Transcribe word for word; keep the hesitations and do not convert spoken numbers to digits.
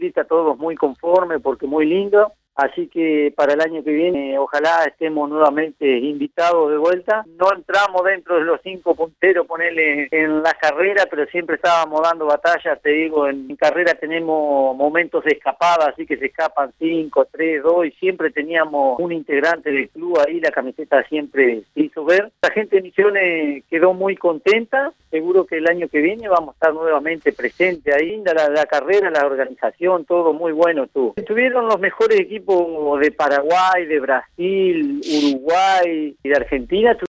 deportistas todos muy conformes porque muy lindo. Así que para el año que viene ojalá estemos nuevamente invitados de vuelta. No entramos dentro de los cinco punteros, ponerle en la carrera, pero siempre estábamos dando batallas. Te digo, en, en carrera tenemos momentos de escapada, así que se escapan cinco, tres, dos, y siempre teníamos un integrante del club ahí, la camiseta siempre se hizo ver. La gente de Misiones quedó muy contenta, seguro que el año que viene vamos a estar nuevamente presentes ahí. La, la carrera, la organización, todo muy bueno estuvo. Estuvieron los mejores equipos de Paraguay, de Brasil, Uruguay y de Argentina.